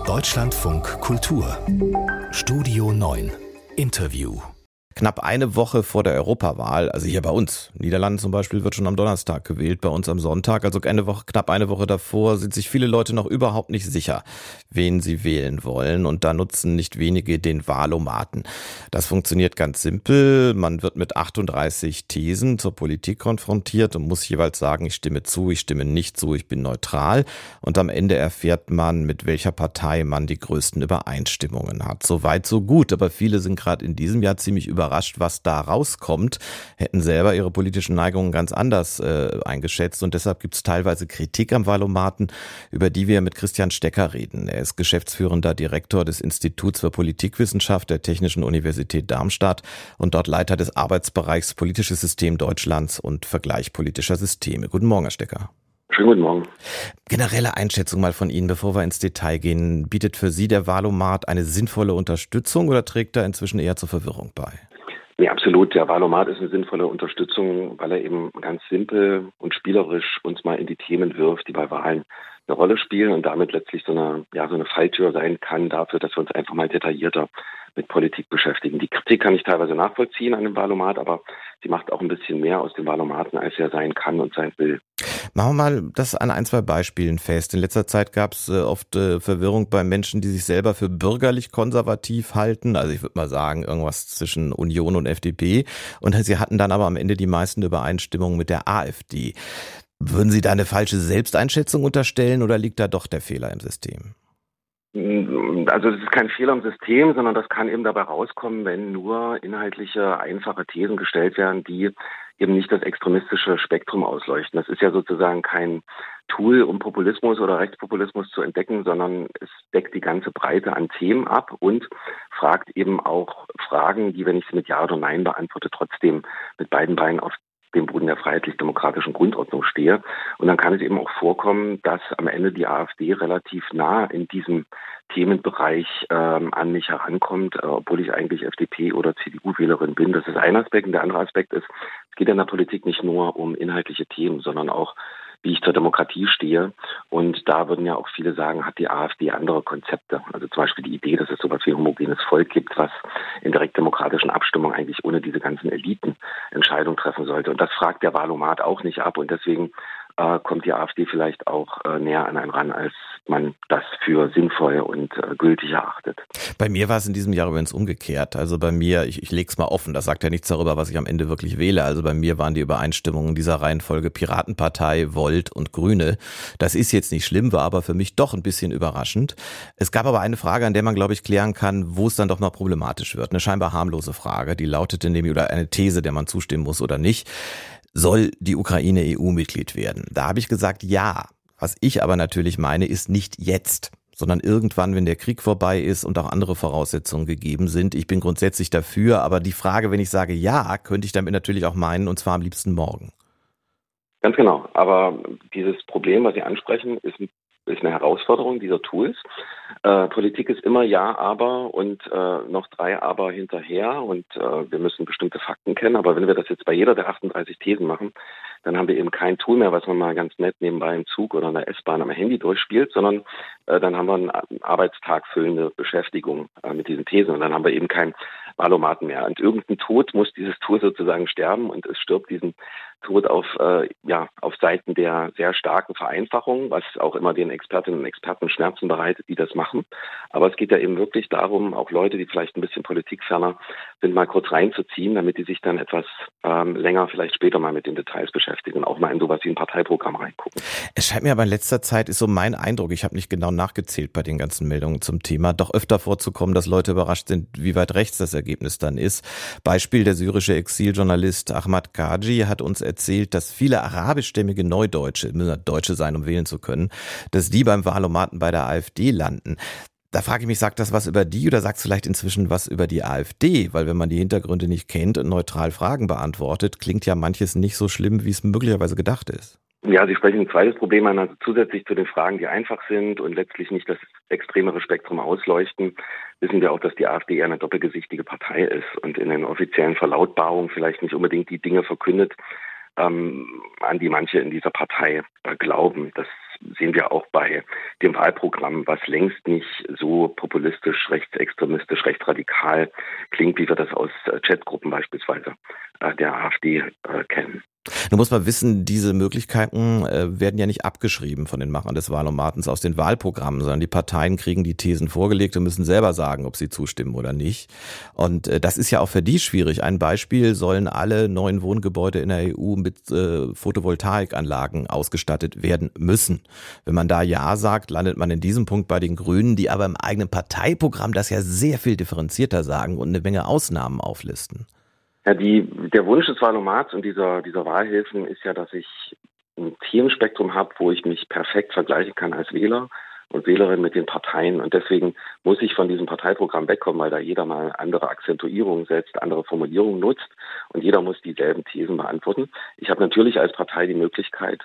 Deutschlandfunk Kultur Studio 9 Interview. Knapp eine Woche vor der Europawahl, also hier bei uns, Niederlanden zum Beispiel, wird schon am Donnerstag gewählt, bei uns am Sonntag, also knapp eine Woche davor, sind sich viele Leute noch überhaupt nicht sicher, wen sie wählen wollen, und da nutzen nicht wenige den Wahlomaten. Das funktioniert ganz simpel, man wird mit 38 Thesen zur Politik konfrontiert und muss jeweils sagen, ich stimme zu, ich stimme nicht zu, ich bin neutral, und am Ende erfährt man, mit welcher Partei man die größten Übereinstimmungen hat. So weit, so gut, aber viele sind gerade in diesem Jahr ziemlich überrascht, was da rauskommt, hätten selber ihre politischen Neigungen ganz anders eingeschätzt, und deshalb gibt es teilweise Kritik am Wahlomaten, über die wir mit Christian Stecker reden. Er ist geschäftsführender Direktor des Instituts für Politikwissenschaft der Technischen Universität Darmstadt und dort Leiter des Arbeitsbereichs Politisches System Deutschlands und Vergleich politischer Systeme. Guten Morgen, Herr Stecker. Schönen guten Morgen. Generelle Einschätzung mal von Ihnen, bevor wir ins Detail gehen. Bietet für Sie der Wahlomat eine sinnvolle Unterstützung oder trägt er inzwischen eher zur Verwirrung bei? Nee, absolut. Der Wahlomat ist eine sinnvolle Unterstützung, weil er eben ganz simpel und spielerisch uns mal in die Themen wirft, die bei Wahlen eine Rolle spielen und damit letztlich so eine Falltür sein kann dafür, dass wir uns einfach mal detaillierter mit Politik beschäftigen. Die Kritik kann ich teilweise nachvollziehen an dem Wahlomat, aber sie macht auch ein bisschen mehr aus dem Wahlomaten, als er sein kann und sein will. Machen wir mal das an ein, zwei Beispielen fest. In letzter Zeit gab es oft Verwirrung bei Menschen, die sich selber für bürgerlich konservativ halten. Also ich würde mal sagen, irgendwas zwischen Union und FDP. Und sie hatten dann aber am Ende die meisten Übereinstimmungen mit der AfD. Würden Sie da eine falsche Selbsteinschätzung unterstellen oder liegt da doch der Fehler im System? Also das ist kein Fehler im System, sondern das kann eben dabei rauskommen, wenn nur inhaltliche, einfache Thesen gestellt werden, die eben nicht das extremistische Spektrum ausleuchten. Das ist ja sozusagen kein Tool, um Populismus oder Rechtspopulismus zu entdecken, sondern es deckt die ganze Breite an Themen ab und fragt eben auch Fragen, die, wenn ich sie mit Ja oder Nein beantworte, trotzdem mit beiden Beinen auf dem Boden der freiheitlich-demokratischen Grundordnung stehe. Und dann kann es eben auch vorkommen, dass am Ende die AfD relativ nah in diesem Themenbereich an mich herankommt, obwohl ich eigentlich FDP- oder CDU-Wählerin bin. Das ist ein Aspekt. Und der andere Aspekt ist, es geht in der Politik nicht nur um inhaltliche Themen, sondern auch, wie ich zur Demokratie stehe. Und da würden ja auch viele sagen, hat die AfD andere Konzepte. Also zum Beispiel die Idee, dass es sowas wie homogenes Volk gibt, was in direktdemokratischen Abstimmungen eigentlich ohne diese ganzen Eliten Entscheidungen treffen sollte. Und das fragt der Wahlomat auch nicht ab. Und deswegen kommt die AfD vielleicht auch näher an einen ran, als man das für sinnvoll und gültig erachtet. Bei mir war es in diesem Jahr übrigens umgekehrt. Also bei mir, ich lege es mal offen, das sagt ja nichts darüber, was ich am Ende wirklich wähle. Also bei mir waren die Übereinstimmungen in dieser Reihenfolge Piratenpartei, Volt und Grüne. Das ist jetzt nicht schlimm, war aber für mich doch ein bisschen überraschend. Es gab aber eine Frage, an der man, glaube ich, klären kann, wo es dann doch mal problematisch wird. Eine scheinbar harmlose Frage, die lautete nämlich, oder eine These, der man zustimmen muss oder nicht: Soll die Ukraine EU-Mitglied werden? Da habe ich gesagt, ja. Was ich aber natürlich meine, ist nicht jetzt, sondern irgendwann, wenn der Krieg vorbei ist und auch andere Voraussetzungen gegeben sind. Ich bin grundsätzlich dafür, aber die Frage, wenn ich sage ja, könnte ich damit natürlich auch meinen, und zwar am liebsten morgen. Ganz genau. Aber dieses Problem, was Sie ansprechen, ist eine Herausforderung dieser Tools. Politik ist immer Ja, aber und noch 3 Aber hinterher, und wir müssen bestimmte Fakten kennen. Aber wenn wir das jetzt bei jeder der 38 Thesen machen, dann haben wir eben kein Tool mehr, was man mal ganz nett nebenbei im Zug oder in der S-Bahn am Handy durchspielt, sondern dann haben wir einen Arbeitstag füllende Beschäftigung mit diesen Thesen, und dann haben wir eben keinen Wahlomaten mehr. Und irgendein Tod muss dieses Tool sozusagen sterben, und es stirbt diesen Tod auf Seiten der sehr starken Vereinfachung, was auch immer den Expertinnen und Experten Schmerzen bereitet, die das machen. Aber es geht ja eben wirklich darum, auch Leute, die vielleicht ein bisschen politikferner sind, mal kurz reinzuziehen, damit die sich dann etwas länger, vielleicht später mal mit den Details beschäftigen und auch mal in sowas wie ein Parteiprogramm reingucken. Es scheint mir aber in letzter Zeit, ist so mein Eindruck, ich habe nicht genau nachgezählt bei den ganzen Meldungen zum Thema, doch öfter vorzukommen, dass Leute überrascht sind, wie weit rechts das Ergebnis dann ist. Beispiel: der syrische Exiljournalist Ahmad Kaji hat uns erzählt, dass viele arabischstämmige Neudeutsche, müssen Deutsche sein, um wählen zu können, dass die beim Wahlomaten bei der AfD landen. Da frage ich mich, sagt das was über die oder sagt es vielleicht inzwischen was über die AfD? Weil wenn man die Hintergründe nicht kennt und neutral Fragen beantwortet, klingt ja manches nicht so schlimm, wie es möglicherweise gedacht ist. Ja, Sie sprechen ein zweites Problem an, also zusätzlich zu den Fragen, die einfach sind und letztlich nicht das extremere Spektrum ausleuchten, wissen wir auch, dass die AfD eher eine doppelgesichtige Partei ist und in den offiziellen Verlautbarungen vielleicht nicht unbedingt die Dinge verkündet, an die manche in dieser Partei glauben. Das sehen wir auch bei dem Wahlprogramm, was längst nicht so populistisch, rechtsextremistisch, rechtsradikal klingt, wie wir das aus Chatgruppen beispielsweise der AfD kennen. Nun muss man wissen, diese Möglichkeiten werden ja nicht abgeschrieben von den Machern des Wahlomatens aus den Wahlprogrammen, sondern die Parteien kriegen die Thesen vorgelegt und müssen selber sagen, ob sie zustimmen oder nicht. Und das ist ja auch für die schwierig. Ein Beispiel: sollen alle neuen Wohngebäude in der EU mit Photovoltaikanlagen ausgestattet werden müssen. Wenn man da Ja sagt, landet man in diesem Punkt bei den Grünen, die aber im eigenen Parteiprogramm das ja sehr viel differenzierter sagen und eine Menge Ausnahmen auflisten. Ja, der Wunsch des Wahlomats und dieser Wahlhilfen ist ja, dass ich ein Themenspektrum habe, wo ich mich perfekt vergleichen kann als Wähler und Wählerin mit den Parteien. Und deswegen muss ich von diesem Parteiprogramm wegkommen, weil da jeder mal andere Akzentuierungen setzt, andere Formulierungen nutzt und jeder muss dieselben Thesen beantworten. Ich habe natürlich als Partei die Möglichkeit,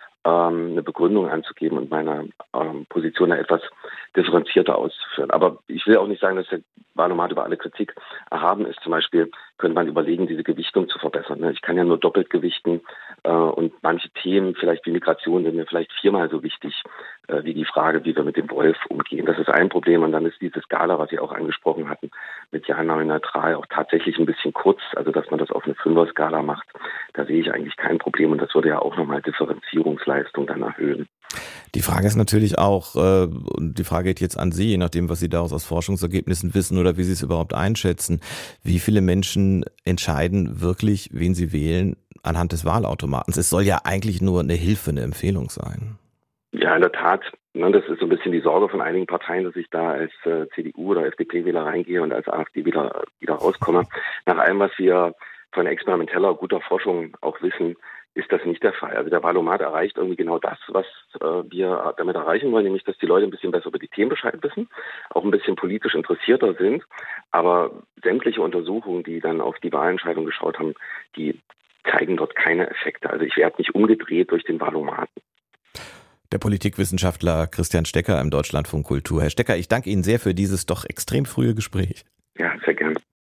eine Begründung anzugeben und meine Position da etwas differenzierter auszuführen. Aber ich will auch nicht sagen, dass der Wahlomat über alle Kritik erhaben ist. Zum Beispiel könnte man überlegen, diese Gewichtung zu verbessern. Ich kann ja nur doppelt gewichten und manche Themen, vielleicht wie Migration, sind mir vielleicht 4-mal so wichtig wie die Frage, wie wir mit dem Wolf umgehen. Das ist ein Problem. Und dann ist diese Skala, was Sie auch angesprochen hatten, mit Ja, Nein, neutral auch tatsächlich ein bisschen kurz. Also dass man das auf eine 5er-Skala macht, da sehe ich eigentlich kein Problem. Und das würde ja auch nochmal Differenzierungsleistung dann erhöhen. Die Frage ist natürlich auch, und die Frage geht jetzt an Sie, je nachdem, was Sie daraus aus Forschungsergebnissen wissen oder wie Sie es überhaupt einschätzen: Wie viele Menschen entscheiden wirklich, wen sie wählen, anhand des Wahlautomatens? Es soll ja eigentlich nur eine Hilfe, eine Empfehlung sein. Ja, in der Tat. Das ist so ein bisschen die Sorge von einigen Parteien, dass ich da als CDU- oder FDP-Wähler reingehe und als AfD wieder rauskomme. Nach allem, was wir von experimenteller, guter Forschung auch wissen, ist das nicht der Fall. Also der Wahlomat erreicht irgendwie genau das, was wir damit erreichen wollen, nämlich dass die Leute ein bisschen besser über die Themen Bescheid wissen, auch ein bisschen politisch interessierter sind. Aber sämtliche Untersuchungen, die dann auf die Wahlentscheidung geschaut haben, die zeigen dort keine Effekte. Also ich werde nicht umgedreht durch den Wahlomaten. Der Politikwissenschaftler Christian Stecker im Deutschlandfunk Kultur. Herr Stecker, ich danke Ihnen sehr für dieses doch extrem frühe Gespräch. Ja, sehr gerne.